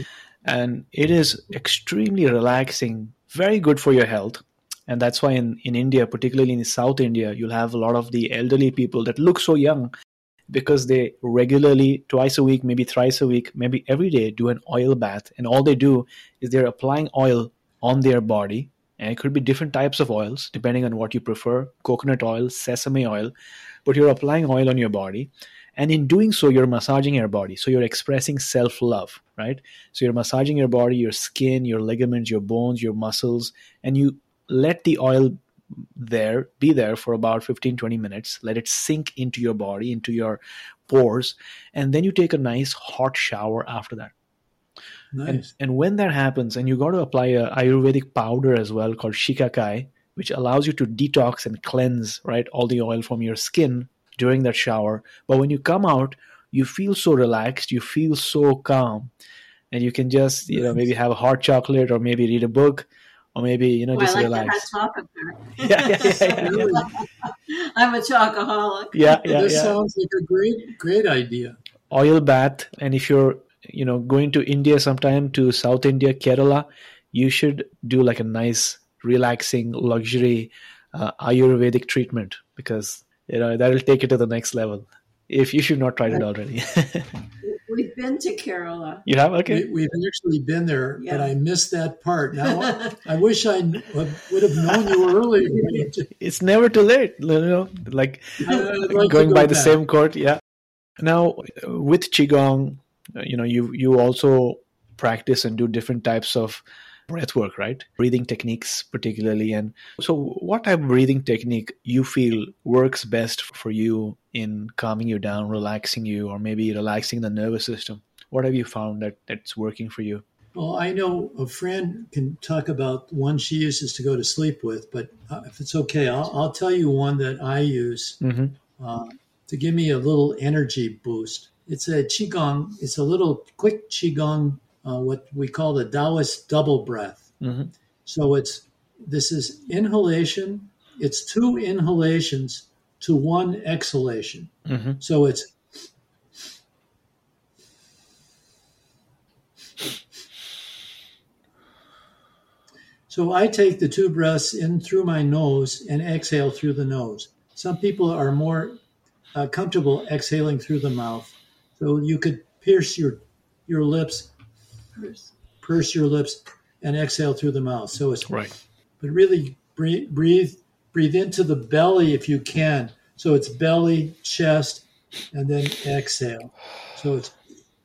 and it is extremely relaxing, very good for your health. And that's why in, in India, particularly in South India, you'll have a lot of the elderly people that look so young because they regularly, twice a week, maybe thrice a week, maybe every day, do an oil bath. And all they do is they're applying oil on their body. And it could be different types of oils, depending on what you prefer, coconut oil, sesame oil. But you're applying oil on your body. And in doing so, you're massaging your body. So you're expressing self-love, right? So you're massaging your body, your skin, your ligaments, your bones, your muscles, and you let the oil there be there for about fifteen, twenty minutes. Let it sink into your body, into your pores, and then you take a nice hot shower after that. Nice. And, and when that happens, and you got to apply a Ayurvedic powder as well called Shikakai, which allows you to detox and cleanse, right, all the oil from your skin during that shower. But when you come out, you feel so relaxed, you feel so calm, and you can just, you know, maybe have a hot chocolate or maybe read a book. Or maybe, you know, Well, just I like relax. the hot chocolate part. Yeah, yeah, yeah, yeah, yeah. I'm a chocoholic. Yeah, yeah, this yeah. sounds like a great, great idea. Oil bath, and if you're, you know, going to India sometime, to South India, Kerala, you should do like a nice, relaxing, luxury uh, Ayurvedic treatment because, you know, that'll take it to the next level. If you should not tried it already. We've been to Kerala. You have? Okay. We, we've actually been there, Yeah. but I missed that part. Now, I, I wish I kn- would have known you earlier. It's never too late, you know, like I'd like to going go by the back. same court. Yeah. Now, with Qigong, uh, you know, you you also practice and do different types of breath work, right? Breathing techniques particularly. And so what type of breathing technique you feel works best for you in calming you down, relaxing you, or maybe relaxing the nervous system? What have you found that that's working for you? Well, I know a friend can talk about one she uses to go to sleep with, but uh, if it's okay, I'll, I'll tell you one that I use Mm-hmm. uh, to give me a little energy boost. It's a Qigong. It's a little quick Qigong, uh, what we call the Taoist double breath. Mm-hmm. So it's this is inhalation. It's two inhalations to one exhalation. Mm-hmm. So it's so I take the two breaths in through my nose and exhale through the nose. Some people are more uh, comfortable exhaling through the mouth. So you could pierce your your lips, purse your lips, and exhale through the mouth. So it's Right. but really breathe, breathe, breathe into the belly if you can. So it's belly, chest, and then exhale. So it's,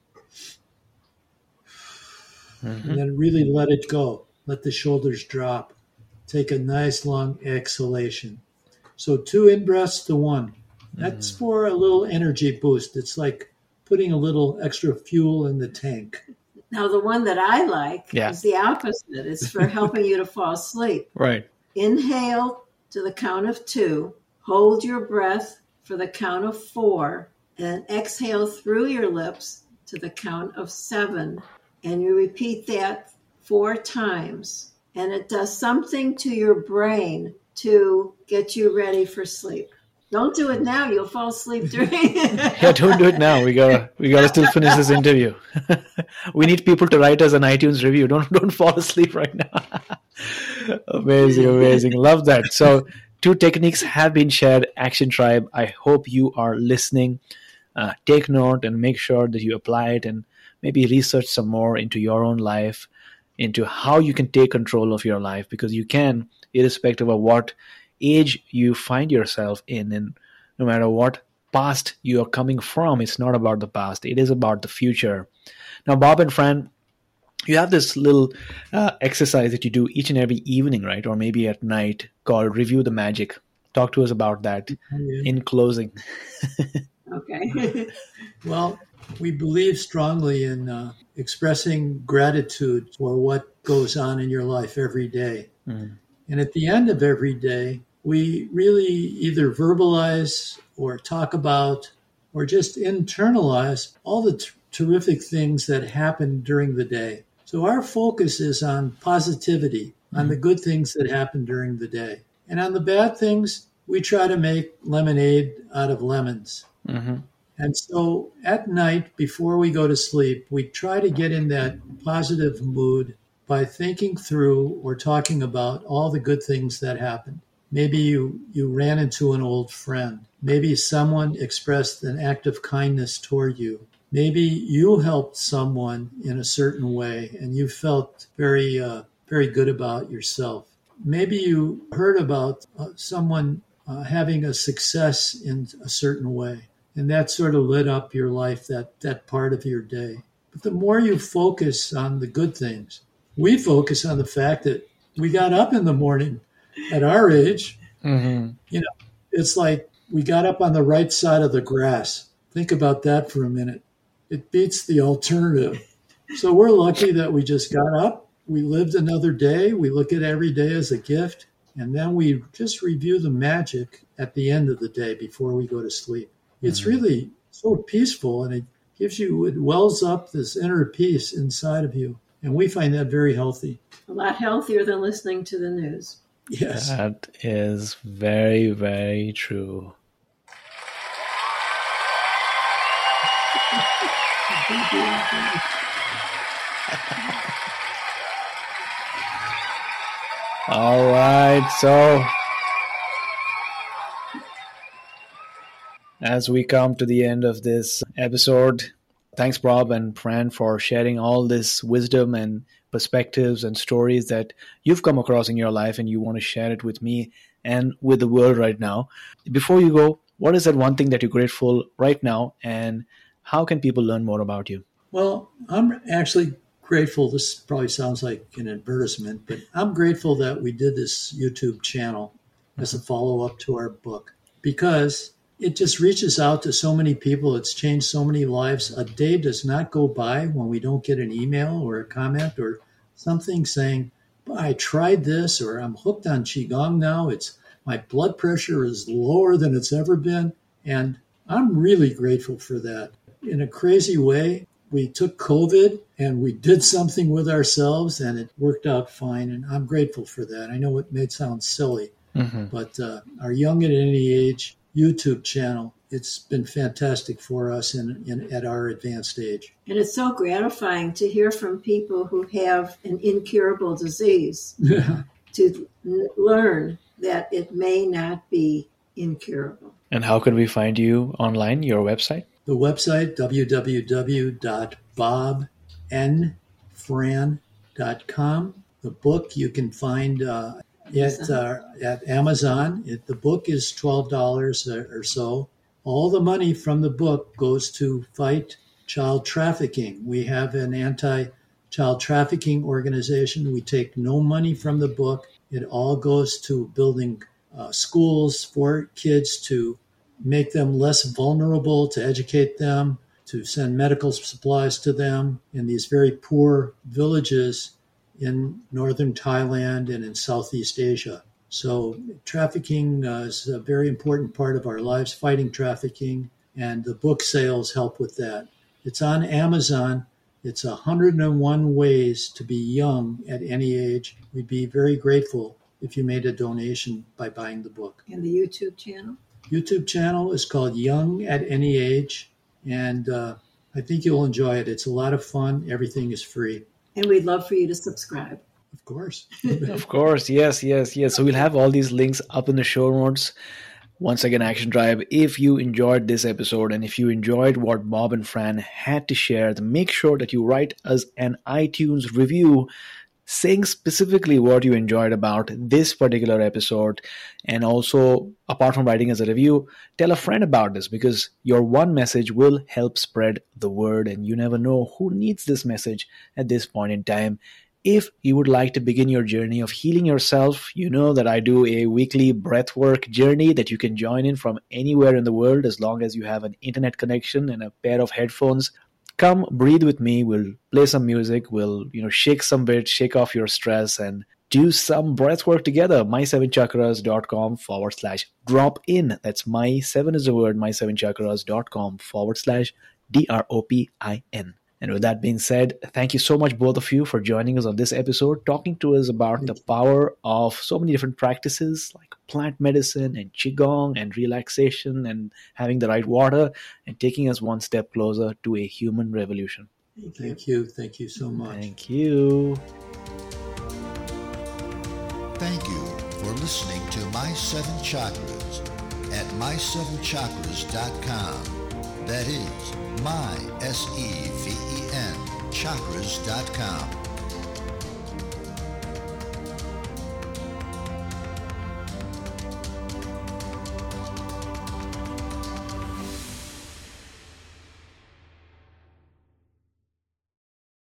Mm-hmm. and then really let it go. Let the shoulders drop. Take a nice long exhalation. So two in breaths to one. That's for a little energy boost. It's like putting a little extra fuel in the tank. Now, the one that I like Yeah. is the opposite. It's for helping you to fall asleep. Right. Inhale to the count of two. Hold your breath for the count of four. And exhale through your lips to the count of seven. And you repeat that four times. And it does something to your brain to get you ready for sleep. Don't do it now. You'll fall asleep during Yeah, don't do it now. We gotta we gotta still finish this interview. We need people to write us an iTunes review. Don't don't fall asleep right now. Amazing, amazing. Love that. So two techniques have been shared, Action Tribe. I hope you are listening. Uh, take note and make sure that you apply it and maybe research some more into your own life, into how you can take control of your life, because you can, irrespective of what age you find yourself in, and no matter what past you are coming from. It's not about the past. It is about the future. Now, Bob and Fran, you have this little uh, exercise that you do each and every evening, right? Or maybe at night, called Review the Magic. Talk to us about that in closing. Okay. Well, we believe strongly in uh, expressing gratitude for what goes on in your life every day. Mm. And at the end of every day, we really either verbalize or talk about or just internalize all the t- terrific things that happen during the day. So our focus is on positivity, on the good things that happen during the day. And on the bad things, we try to make lemonade out of lemons. Mm-hmm. And so at night, before we go to sleep, we try to get in that positive mood by thinking through or talking about all the good things that happened. Maybe you, you ran into an old friend. Maybe someone expressed an act of kindness toward you. Maybe you helped someone in a certain way and you felt very, uh, very good about yourself. Maybe you heard about uh, someone uh, having a success in a certain way. And that sort of lit up your life, that, that part of your day. But the more you focus on the good things, we focus on the fact that we got up in the morning at our age. Mm-hmm. You know, it's like we got up on the right side of the grass. Think about that for a minute. It beats the alternative. So we're lucky that we just got up. We lived another day. We look at every day as a gift. And then we just review the magic at the end of the day before we go to sleep. It's really so peaceful, and it gives you, it wells up this inner peace inside of you. And we find that very healthy. A lot healthier than listening to the news. Yes. That is very, very true. All right, so as we come to the end of this episode, thanks, Bob and Fran, for sharing all this wisdom and perspectives and stories that you've come across in your life, and you want to share it with me and with the world right now. Before you go, what is that one thing that you're grateful right now, and how can people learn more about you? Well, I'm actually grateful. This probably sounds like an advertisement, but I'm grateful that we did this YouTube channel as a follow-up to our book, because it just reaches out to so many people. It's changed so many lives. A day does not go by when we don't get an email or a comment or something saying, I tried this, or I'm hooked on Qigong now. It's my blood pressure is lower than it's ever been. And I'm really grateful for that. In a crazy way, we took COVID and we did something with ourselves, and it worked out fine. And I'm grateful for that. I know it may sound silly, mm-hmm. but uh, our Young at Any Age YouTube channel, it's been fantastic for us in, in at our advanced age. And it's so gratifying to hear from people who have an incurable disease to n- learn that it may not be incurable. And how can we find you online, your website? The website, w w w dot bob n fran dot com. The book you can find uh, At, uh, at Amazon. It, the book is twelve dollars or so. All the money from the book goes to fight child trafficking. We have an anti-child trafficking organization. We take no money from the book. It all goes to building uh, schools for kids, to make them less vulnerable, to educate them, to send medical supplies to them in these very poor villages in northern Thailand and in Southeast Asia. So trafficking uh, is a very important part of our lives, fighting trafficking, and the book sales help with that. It's on Amazon. It's one hundred one Ways to Be Young at Any Age. We'd be very grateful if you made a donation by buying the book. And the YouTube channel? YouTube channel is called Young at Any Age, and uh, I think you'll enjoy it. It's a lot of fun. Everything is free. And we'd love for you to subscribe. Of course. Of course. Yes, yes, yes. So we'll have all these links up in the show notes. Once again, Action Tribe, if you enjoyed this episode and if you enjoyed what Bob and Fran had to share, then make sure that you write us an iTunes review saying specifically what you enjoyed about this particular episode. And also, apart from writing as a review, tell a friend about this, because your one message will help spread the word, and you never know who needs this message at this point in time. If you would like to begin your journey of healing yourself, you know that I do a weekly breathwork journey that you can join in from anywhere in the world as long as you have an internet connection and a pair of headphones. Come breathe with me. We'll play some music. We'll, you know, shake some bit, shake off your stress, and do some breathwork together. my seven chakras dot com forward slash drop in. That's my seven is the word, my seven chakras dot com forward slash D R O P I N. And with that being said, thank you so much, both of you, for joining us on this episode, talking to us about the power of so many different practices like plant medicine and Qigong and relaxation and having the right water, and taking us one step closer to a human revolution. Thank you. Thank you so much. Thank you. Thank you for listening to My Seven Chakras at my seven chakras dot com. That is my, S E V E N, chakras dot com.